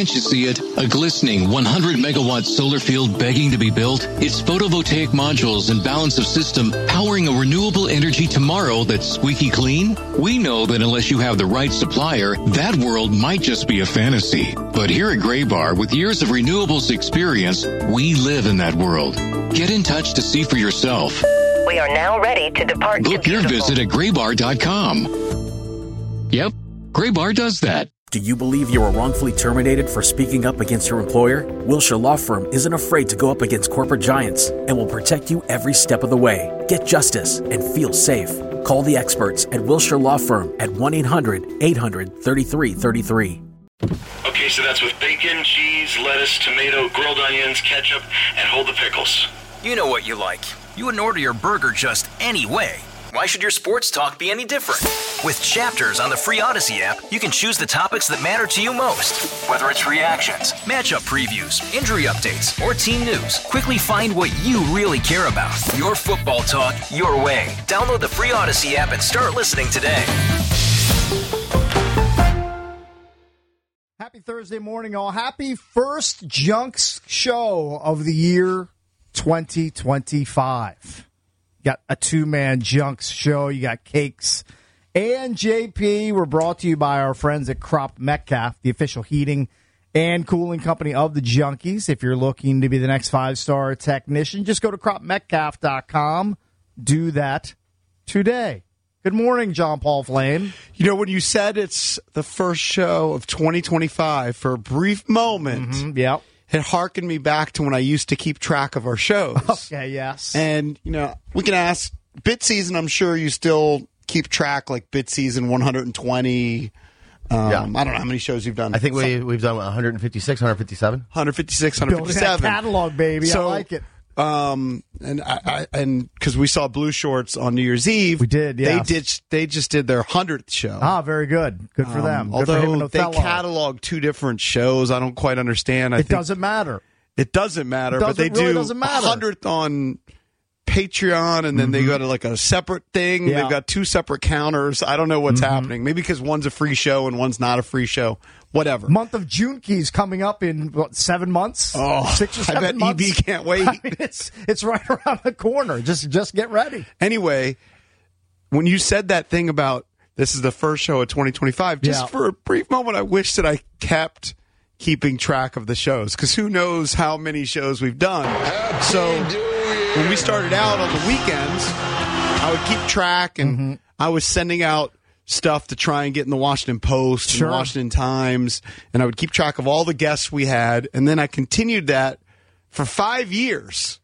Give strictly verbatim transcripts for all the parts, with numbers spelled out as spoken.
Can't you see it? A glistening one hundred megawatt solar field begging to be built? It's photovoltaic modules and balance of system powering a renewable energy tomorrow that's squeaky clean? We know that unless you have the right supplier, that world might just be a fantasy. But here at Graybar, with years of renewables experience, we live in that world. Get in touch to see for yourself. We are now ready to depart. Book your visit at graybar dot com. Yep, Graybar does that. Do you believe you were wrongfully terminated for speaking up against your employer? Wilshire Law Firm isn't afraid to go up against corporate giants and will protect you every step of the way. Get justice and feel safe. Call the experts at Wilshire Law Firm at one eight hundred eight hundred thirty-three thirty-three. Okay, so that's with bacon, cheese, lettuce, tomato, grilled onions, ketchup, and hold the pickles. You know what you like. You wouldn't order your burger just any way. Why should your sports talk be any different? With Chapters on the free Odyssey app, you can choose the topics that matter to you most. Whether it's reactions, matchup previews, injury updates, or team news, quickly find what you really care about. Your football talk, your way. Download the free Odyssey app and start listening today. Happy Thursday morning, all. Happy first Junks show of the year twenty twenty-five. Got a two-man Junks show. You got Cakes and J P. We're brought to you by our friends at Crop Metcalf, the official heating and cooling company of the Junkies. If you're looking to be the next five-star technician, just go to crop metcalf dot com. Do that today. Good morning, John Paul Flame. You know, when you said it's the first show of twenty twenty-five, for a brief moment, Mm-hmm, yep. it harkened me back to when I used to keep track of our shows. Okay, yes. And, you know, we can ask, bit season, I'm sure you still keep track, like bit season one hundred twenty. Um, Yeah. I don't know how many shows you've done. I think we, we've done one fifty-six, one fifty-seven. one fifty-six, one Building that fifty-seven. catalog, baby. So, I like it. Um, and I, I and because we saw Blue Shorts on New Year's Eve, We did, They yes. did. They just did their hundredth show. Ah, very good. Good for Um, them. Good for him although and they Othello. catalog two different shows, I don't quite understand. I It think doesn't matter. It doesn't matter, It but they doesn't- really do doesn't matter. hundredth on Patreon, and then they go to like a separate thing. Yeah. They've got two separate counters. I don't know what's Mm-hmm. happening. Maybe because one's a free show and one's not a free show. Whatever. Month of June keys coming up in what, seven months? Oh, Six or I seven bet months? E B can't wait. I mean, it's it's right around the corner. Just just get ready. Anyway, when you said that thing about this is the first show of twenty twenty-five, just Yeah. for a brief moment, I wish that I kept keeping track of the shows, because who knows how many shows we've done. So when we started out on the weekends, I would keep track, and Mm-hmm. I was sending out stuff to try and get in the Washington Post Sure. and the Washington Times, and I would keep track of all the guests we had, and then I continued that for five years,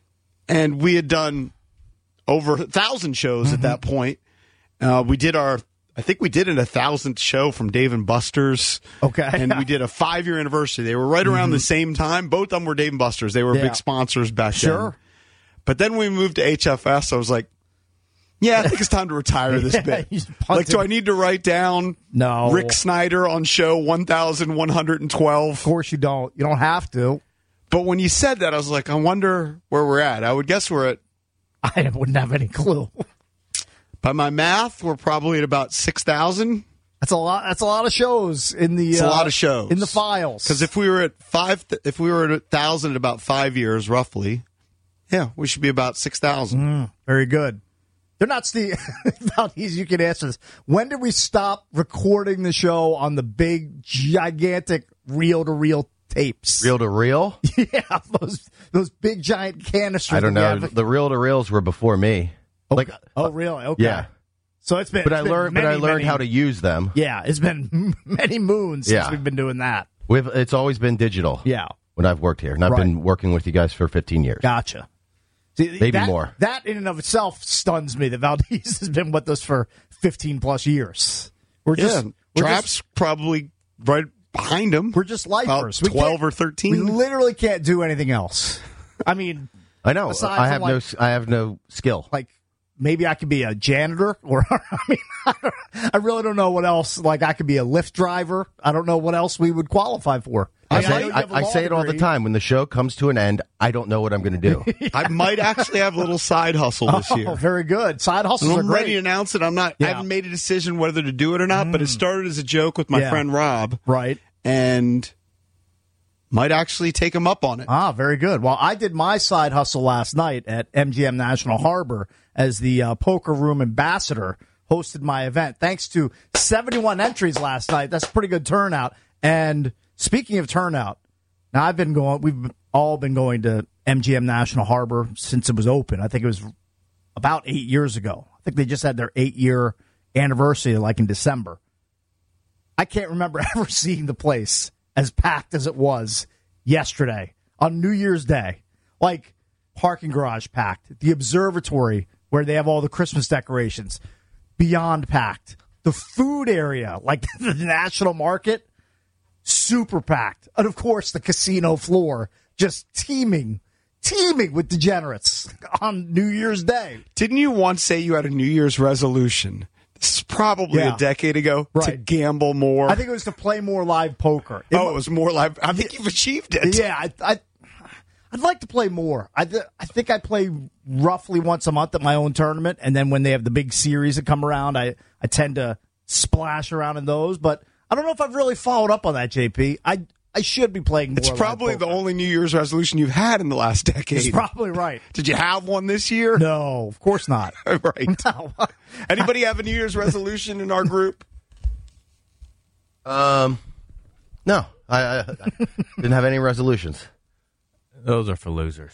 and we had done over a thousand shows Mm-hmm. at that point. Uh, we did our, I think we did an a thousandth show from Dave and Buster's. Okay. And we did a five year anniversary. They were right around the same time. Both of them were Dave and Buster's. They were Yeah. big sponsors back then. Sure. But then we moved to H F S. I was like, yeah, I think it's time to retire this Yeah, bit. he's Like, punted. do I need to write down No. Rick Snyder on show one thousand one hundred twelve? Of course you don't. You don't have to. But when you said that, I was like, I wonder where we're at. I would guess we're at, I wouldn't have any clue. by my math, we're probably at about six thousand. That's a lot. That's a lot of shows in the. It's a uh, lot of shows in the files. Because if we were at five, if we were at a thousand in about five years, roughly, yeah, we should be about six thousand. Mm, very good. They're not Steve. Valdez, you can answer this. When did we stop recording the show on the big, gigantic reel-to-reel tapes? Reel to reel? Yeah, those those big giant canisters. I don't that we know. have- The reel to reels were before me. Like, oh, really? Okay. yeah. So it's been. But it's I been learned. Many, but I learned many- how to use them. Yeah, it's been many moons since Yeah. we've been doing that. We've. It's always been digital. Yeah. When I've worked here, and I've Right. been working with you guys for fifteen years. Gotcha. See, Maybe that, more. That in and of itself stuns me that Valdez has been with us for fifteen plus years. We're Yeah, just we're Trap's just, probably right behind him. we're just lifers. About We twelve can't- or thirteen. We literally can't do anything else. I mean, I know. Aside I from, have like- no. s- I have no skill. like maybe I could be a janitor, or I mean, I, don't, I really don't know what else. Like I could be a Lyft driver. I don't know what else we would qualify for. I mean, say, know you I, have a I law say it all the degree. time. When the show comes to an end, I don't know what I'm going to do. I might actually have a little side hustle this Oh, year. very good. Side hustles And are I'm great. ready to announce it. I'm not. Yeah. I haven't made a decision whether to do it or not. But it started as a joke with my Yeah. friend Rob, Right. and might actually take him up on it. Ah, very good. Well, I did my side hustle last night at M G M National Harbor as the uh, poker room ambassador. Hosted my event. Thanks to seventy-one entries last night. That's a pretty good turnout. And speaking of turnout, now I've been going, we've all been going to M G M National Harbor since it was open. I think it was about eight years ago. I think they just had their eight-year anniversary like in December. I can't remember ever seeing the place as packed as it was yesterday on New Year's Day. Like, parking garage packed. The observatory where they have all the Christmas decorations, beyond packed. The food area, like the National Market, super packed. And, of course, the casino floor just teeming, teeming with degenerates on New Year's Day. Didn't you once say you had a New Year's resolution? This is probably Yeah. a decade ago, to Right. gamble more. I think it was to play more live poker. It oh, wa- it was more live. I think you've achieved it. Yeah, I, I, I'd like to play more. I, th- I think I play roughly once a month at my own tournament, and then when they have the big series that come around, I, I tend to splash around in those. But I don't know if I've really followed up on that, J P. I I should be playing more. It's live probably the poker. only New Year's resolution you've had in the last decade. It's probably right. Did you have one this year? No, of course not. Right. No. Anybody have a New Year's resolution in our group? Um, no, I, I, I didn't have any resolutions. Those are for losers.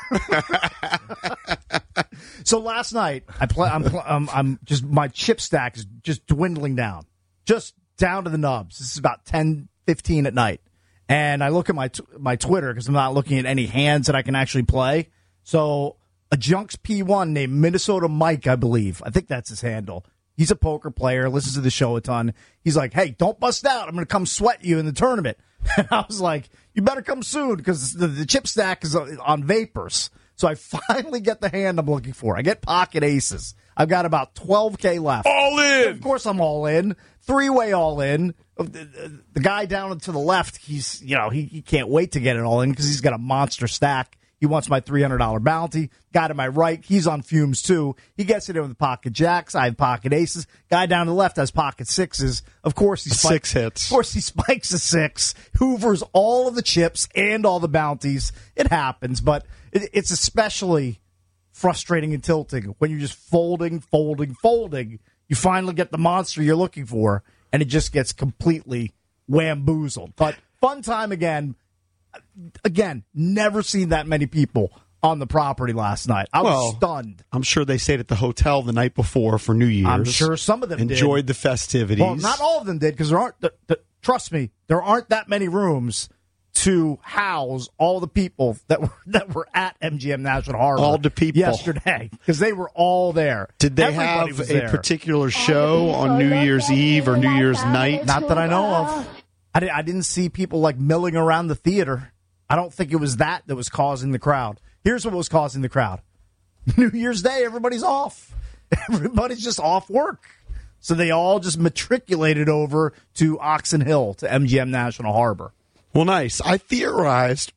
So last night, I play. I'm, pl- I'm. I'm just my chip stack is just dwindling down, just down to the nubs. This is about ten fifteen at night, and I look at my t- my Twitter because I'm not looking at any hands that I can actually play. So a Junks P one named Minnesota Mike, I believe. I think that's his handle. He's a poker player, listens to the show a ton. He's like, "Hey, don't bust out. I'm going to come sweat you in the tournament." And I was like, "You better come soon because the, the chip stack is on vapors." So I finally get the hand I'm looking for. I get pocket aces. I've got about twelve K left. All in. Of course I'm all in. Three-way all in. The, the guy down to the left, he's, you know, he, he can't wait to get it all in because he's got a monster stack. He wants my three hundred dollars bounty. Guy to my right, he's on fumes too. He gets it in with pocket jacks. I have pocket aces. Guy down to the left has pocket sixes. Of course he spikes, Six hits. Of course he spikes a six. Hoovers all of the chips and all the bounties. It happens, but it, it's especially frustrating and tilting when you're just folding, folding, folding. You finally get the monster you're looking for, and it just gets completely whamboozled. But fun time again. Again, never seen that many people on the property last night. I was Well, stunned. I'm sure they stayed at the hotel the night before for New Year's. I'm sure some of them enjoyed did. the festivities. Well, not all of them did because there aren't. The, the, trust me, there aren't that many rooms to house all the people that were that were at M G M National Harbor. All the people. yesterday because they were all there. Did they Everybody have was a there. particular show on New Year's Eve or New Year's night? Not that I know of. I, di- I didn't see people like milling around the theater. I don't think it was that that was causing the crowd. Here's what was causing the crowd. New Year's Day, everybody's off. Everybody's just off work. So they all just matriculated over to Oxon Hill, to M G M National Harbor. Well, nice. I theorized,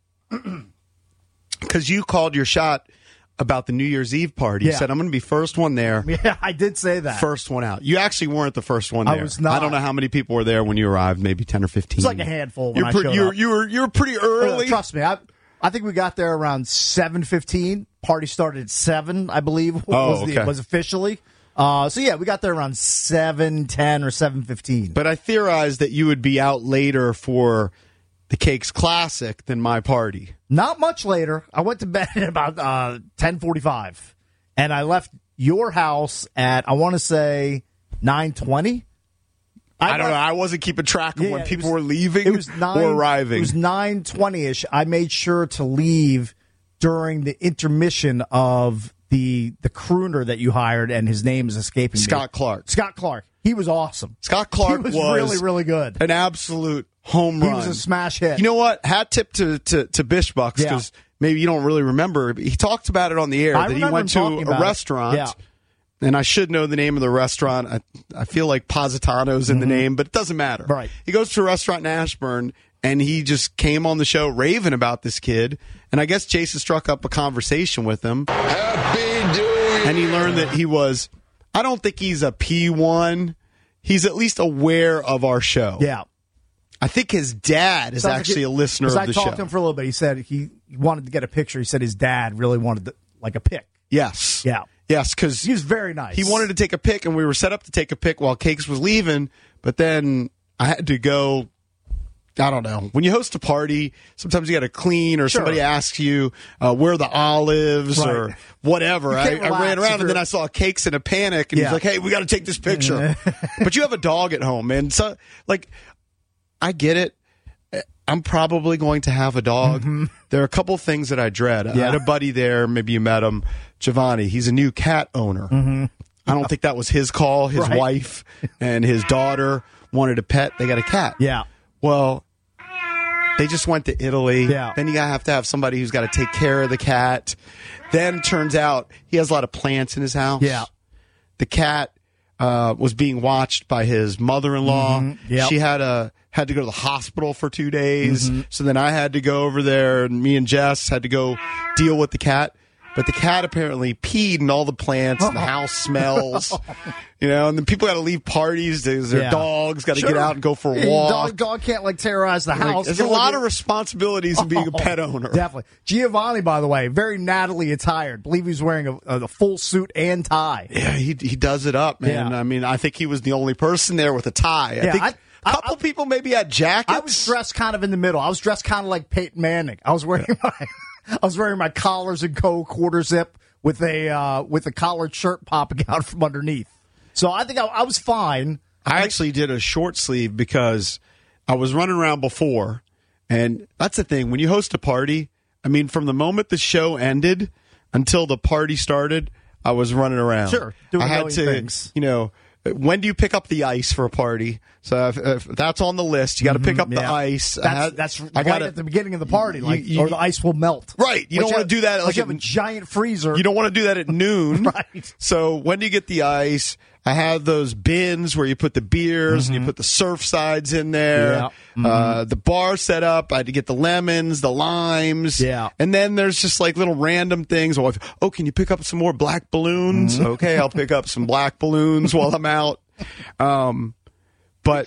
because you called your shot about the New Year's Eve party. You Yeah. said, I'm going to be first one there, Yeah, I did say that. first one out. You actually weren't the first one I there. was not. I don't know how many people were there when you arrived, maybe ten or fifteen. It's like a handful when You're I pretty, showed you're, up. you were, you were pretty early. Uh, trust me, I, I think we got there around seven fifteen. Party started at seven, I believe, Oh, was, the, okay. was officially. Uh, so, yeah, we got there around seven ten or seven fifteen. But I theorized that you would be out later for the Cakes Classic than my party. Not much later. I went to bed at about uh, ten forty-five, and I left your house at, I want to say, nine twenty. I, don't know. I wasn't keeping track of Yeah, when it people was- were leaving It was nine, or arriving. It was nine twenty-ish. I made sure to leave during the intermission of the the crooner that you hired, and his name is escaping me. Scott Clark. Scott Clark. He was awesome. Scott Clark he was, was really, really good. An absolute home He run. was a smash hit. You know what? Hat tip to, to, to Bishbucks, Yeah. because maybe you don't really remember. He talked about it on the air, I that he remember went him to talking a about it. restaurant. Yeah. And I should know the name of the restaurant. I, I feel like Positano's in the name, but it doesn't matter. Mm-hmm. Right. He goes to a restaurant in Ashburn, and he just came on the show raving about this kid. And I guess Jason struck up a conversation with him. Happy New And he learned that he was, I don't think he's a P one. He's at least aware of our show. Yeah. I think his dad is Sounds actually like it, a listener of I the talked show. to him for a little bit. He said he wanted to get a picture. He said his dad really wanted the, like a pic. Yes. Yeah. Yes, because he was very nice. He wanted to take a pic, and we were set up to take a pic while Cakes was leaving, but then I had to go. I don't know. When you host a party, sometimes you got to clean, or Sure. somebody asks you uh, where are the olives Right. or whatever. I, can't I ran relax around if and then you're- I saw Cakes in a panic, and Yeah. he's like, "Hey, we got to take this picture." But you have a dog at home, man. So, like, I get it. I'm probably going to have a dog. Mm-hmm. There are a couple things that I dread. I Yeah. had a buddy there. Maybe you met him, Giovanni. He's a new cat owner. Mm-hmm. I don't think that was his call. His Right. wife and his daughter wanted a pet. They got a cat. Yeah. Well, they just went to Italy. Yeah. Then you gotta have to have somebody who's got to take care of the cat. Then turns out he has a lot of plants in his house. Yeah. The cat uh, was being watched by his mother-in-law. Mm-hmm. Yep. She had a had to go to the hospital for two days. Mm-hmm. So then I had to go over there, and me and Jess had to go deal with the cat. But the cat apparently peed in all the plants, and the house smells. You know, and then people got to leave parties. There's their Yeah. dogs got to Sure. get out and go for a Hey, walk. Dog, dog can't like terrorize the Like, house. there's You a can lot look of at- responsibilities in being a pet owner. Definitely. Giovanni, by the way, very Natalie attired. Believe he's wearing a, a full suit and tie. Yeah, he he does it up, man. Yeah. I mean, I think he was the only person there with a tie. I Yeah, think I- a couple I- people maybe had jackets. I was dressed kind of in the middle. I was dressed kind of like Peyton Manning. I was wearing my, I was wearing my collars and co quarter zip with a uh, with a collared shirt popping out from underneath. So I think I, I was fine. I actually did a short sleeve because I was running around before, and that's the thing. When you host a party, I mean, from the moment the show ended until the party started, I was running around. Sure, doing I a had million to, things. you know, when do you pick up the ice for a party? So if, if that's on the list, you got to pick up the Yeah. ice. I That's, had- that's I right gotta- at the beginning of the party, You- like, you- or the ice will melt. Right. You Which don't want to do that. Like Like you have a at- giant freezer. You don't want to do that at noon. Right. So when do you get the ice? I have those bins where you put the beers and you put the surf sides in there. Yeah. Mm-hmm. Uh, the bar set up. I had to get the lemons, the limes. Yeah. And then there's just like little random things. Oh, if- oh, can you pick up some more black balloons? Mm-hmm. Okay, I'll pick up some black balloons while I'm out. Um, but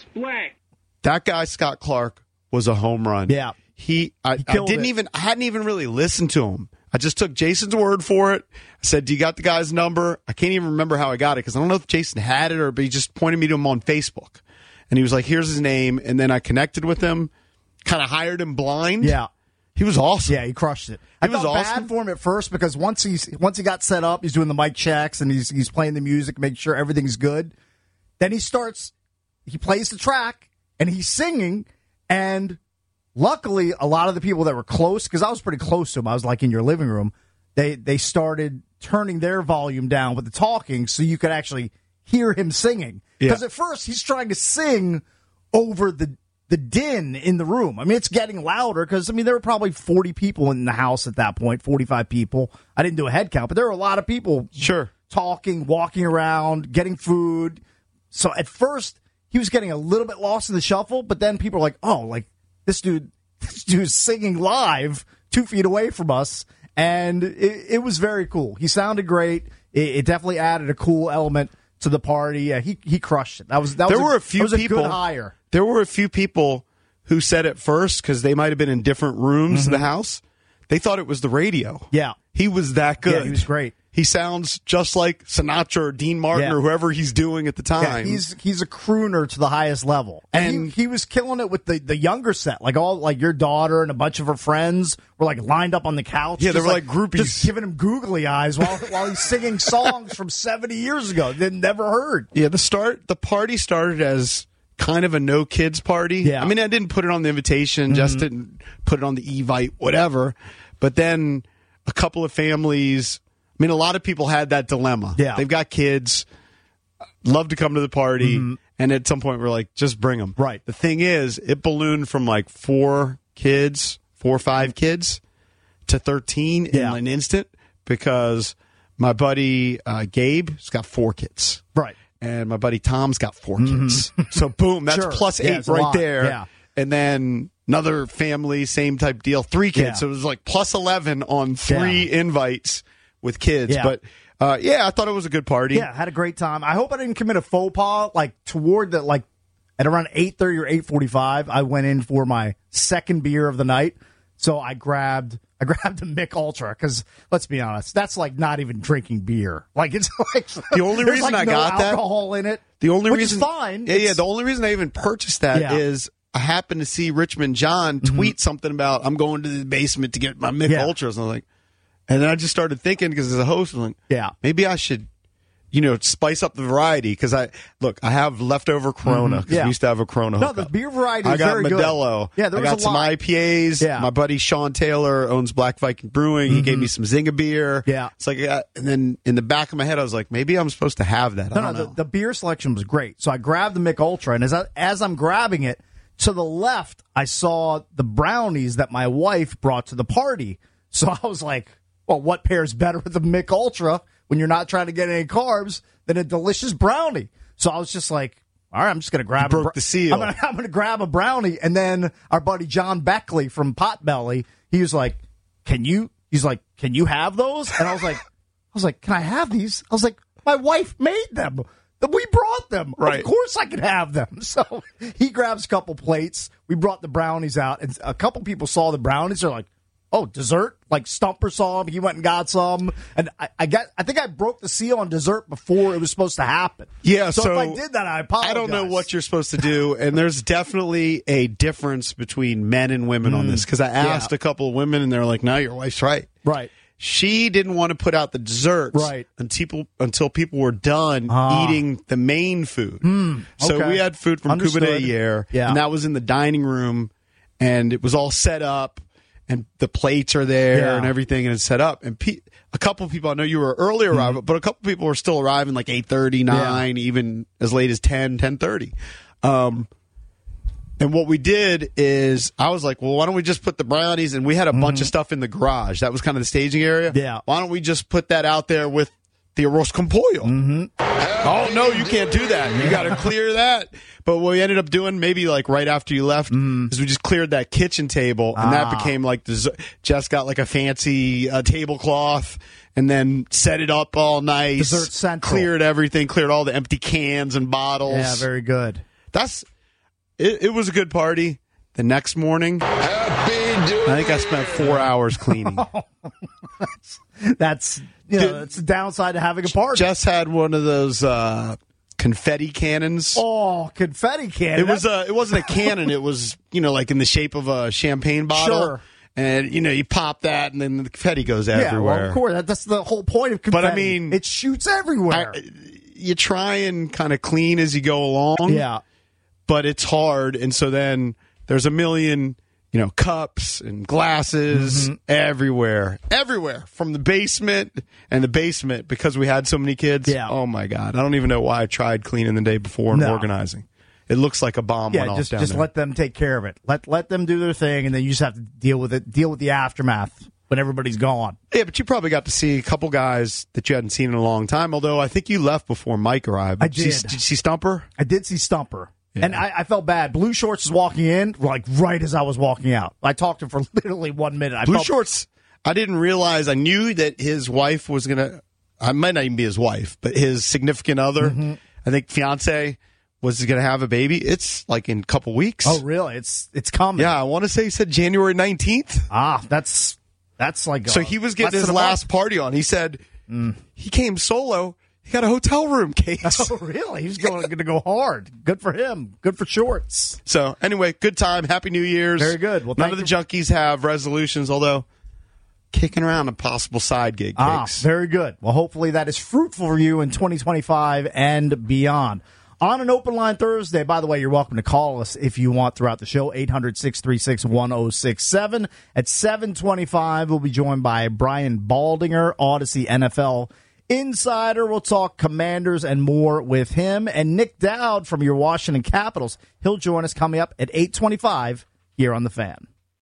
that guy, Scott Clark, was a home run. Yeah. He, I, I killed didn't it. even, I hadn't even really listened to him. I just took Jason's word for it. I said, "Do you got the guy's number?" I can't even remember how I got it because I don't know if Jason had it or but he just pointed me to him on Facebook. And he was like, "Here's his name." And then I connected with him, kind of hired him blind. Yeah. He was awesome. Yeah, he crushed it. I He was felt awesome. bad for him at first because once he's once he got set up, he's doing the mic checks and he's he's playing the music, making sure everything's good. Then he starts, he plays the track and he's singing. And luckily, a lot of the people that were close, because I was pretty close to him, I was like in your living room. They they started turning their volume down with the talking, so you could actually hear him singing. Because Yeah. at first he's trying to sing over the the din in the room. I mean, it's getting louder because, I mean, there were probably forty people in the house at that point, forty-five people. I didn't do a head count, but there were a lot of people Sure. talking, walking around, getting food. So at first, he was getting a little bit lost in the shuffle, but then people were like, oh, like, this dude, this dude's singing live two feet away from us. And it, it was very cool. He sounded great. It, it definitely added a cool element to the party. Yeah, he he crushed it. That was that There was were a, a few that was a people. good hire. There were a few people who said at first because they might have been in different rooms of the house. They thought it was the radio. Mm-hmm. Yeah. He was that good. Yeah, he was great. He sounds just like Sinatra or Dean Martin Yeah. or whoever he's doing at the time. Yeah, he's he's a crooner to the highest level, and, And- he, he was killing it with the, the younger set, like all like your daughter and a bunch of her friends were like lined up on the couch. Yeah, they just were like groupies. just giving him googly eyes while while he's singing songs from seventy years ago they'd never heard. Yeah, the start the party started as kind of a no kids party. Yeah. I mean, I didn't put it on the invitation, just didn't put it on the Evite, whatever. But then a couple of families, I mean, a lot of people had that dilemma. Yeah. They've got kids, love to come to the party, and at some point we're like, just bring them. Right. The thing is, it ballooned from like four kids, four or five kids, to thirteen Yeah. in an instant because my buddy uh, Gabe's got four kids. Right. And my buddy Tom's got four kids. So boom, that's Sure. plus Yeah, eight it's a right lot. there. Yeah. And then another family, same type deal, three kids. Yeah. So it was like plus eleven on three invites with kids. Yeah. But uh, yeah, I thought it was a good party. Yeah, had a great time. I hope I didn't commit a faux pas like toward the like At around eight thirty or eight forty-five, I went in for my second beer of the night. So I grabbed I grabbed a Mick Ultra because, let's be honest, that's like not even drinking beer. Like, it's like the only there's reason like I no got that alcohol in it. The only which reason is fine. Yeah, It's, yeah. The only reason I even purchased that Yeah. is I happened to see Richmond John tweet something about I'm going to the basement to get my Mick Yeah. Ultras, and I was like, and then I just started thinking because as a host, I'm like, Yeah. maybe I should, you know, spice up the variety because I look, I have leftover Corona because Yeah. we used to have a Corona. No, hookup. the beer variety I is got very good. Modelo. Yeah, there I was got a some lot. I P As. Yeah. My buddy Sean Taylor owns Black Viking Brewing. He gave me some Zynga beer. Yeah. It's like, uh, and then in the back of my head, I was like, maybe I'm supposed to have that. I No, don't no, know. the, the beer selection was great. So I grabbed the Mick Ultra, and as, I, as I'm grabbing it, to the left, I saw the brownies that my wife brought to the party. So I was like, well, what pairs better with the Mick Ultra when you're not trying to get any carbs than a delicious brownie? So I was just like, all right, I'm just going to grab You a broke the seal. I'm going I'm to grab a brownie. And then our buddy John Beckley from Potbelly, he was like, can you, he's like, can you have those? And I was like, I was like, can I have these? I was like, my wife made them. We brought them. Right. Of course I could have them. So he grabs a couple plates. We brought the brownies out. And a couple people saw the brownies. They're like, oh, dessert? Like Stumper saw them. He went and got some. And I, I got. I think I broke the seal on dessert before it was supposed to happen. Yeah, So, so if I did that, I apologize. I don't know what you're supposed to do, and there's definitely a difference between men and women on this because I asked Yeah. a couple of women, and they're like, "No, your wife's right." Right. She didn't want to put out the desserts Right. until until people were done Ah. eating the main food. So okay. we had food from Understood. Cuba de Ayer, Yeah. and that was in the dining room, and it was all set up, and the plates are there Yeah. and everything, and it's set up. And pe- a couple of people, I know you were early arrival, but a couple of people were still arriving like eight thirty, nine, even as late as ten, ten thirty. Um, and what we did is I was like, well, why don't we just put the brownies, and we had a bunch of stuff in the garage. That was kind of the staging area. Yeah. Why don't we just put that out there with the arroz con pollo? Mm-hmm. Oh, no, you can't do that. You got to clear that. But what we ended up doing, maybe like right after you left, is we just cleared that kitchen table, and that Ah. became like dessert. Jess got like a fancy uh, tablecloth and then set it up all nice. Dessert central. Cleared everything, cleared all the empty cans and bottles. Yeah, very good. That's it, it was a good party. The next morning, I think I spent four hours cleaning. That's you know, Did- that's the downside to having a party. Jess had one of those uh, confetti cannons. oh, confetti cannon. It was a, it wasn't a cannon. It was, you know, like in the shape of a champagne bottle. Sure. And you know, you pop that, and then the confetti goes yeah, everywhere. well, of course. That, that's the whole point of confetti. But, I mean, it shoots everywhere. I, you try and kind of clean as you go along. yeah. But it's hard, and so then there's a million, you know, cups and glasses Mm-hmm. everywhere, everywhere from the basement and the basement because we had so many kids. Yeah. Oh my God, I don't even know why I tried cleaning the day before and No. organizing. It looks like a bomb went Yeah, off just down just there. let them take care of it. Let let them do their thing, and then you just have to deal with it. Deal with the aftermath when everybody's gone. Yeah, but you probably got to see a couple guys that you hadn't seen in a long time. Although I think you left before Mike arrived. I you did. See, did you see Stumper? I did see Stumper. And I, I felt bad. Blue Shorts was walking in, like right as I was walking out. I talked to him for literally one minute. I Blue felt, Shorts, I didn't realize, I knew that his wife was going to, I might not even be his wife, but his significant other, Mm-hmm. I think fiance, was going to have a baby. It's like in a couple weeks. Oh, really? It's it's coming. Yeah, I want to say he said January nineteenth. Ah, that's that's like So uh, he was getting less his than a last month. party on. He said he came solo. He got a hotel room case. Oh, really? He's going, going to go hard. Good for him. Good for Shorts. So anyway, good time. Happy New Year's. Very good. Well, none thank of the you. junkies have resolutions, although kicking around a possible side gig. Ah, Cakes. very good. Well, hopefully that is fruitful for you in twenty twenty-five and beyond. On an open line Thursday, by the way, you're welcome to call us if you want throughout the show, eight hundred, six three six, one oh six seven. At seven twenty-five, we'll be joined by Brian Baldinger, Odyssey N F L Insider. We'll talk Commanders and more with him. And Nick Dowd from your Washington Capitals, he'll join us coming up at eight twenty-five here on The Fan.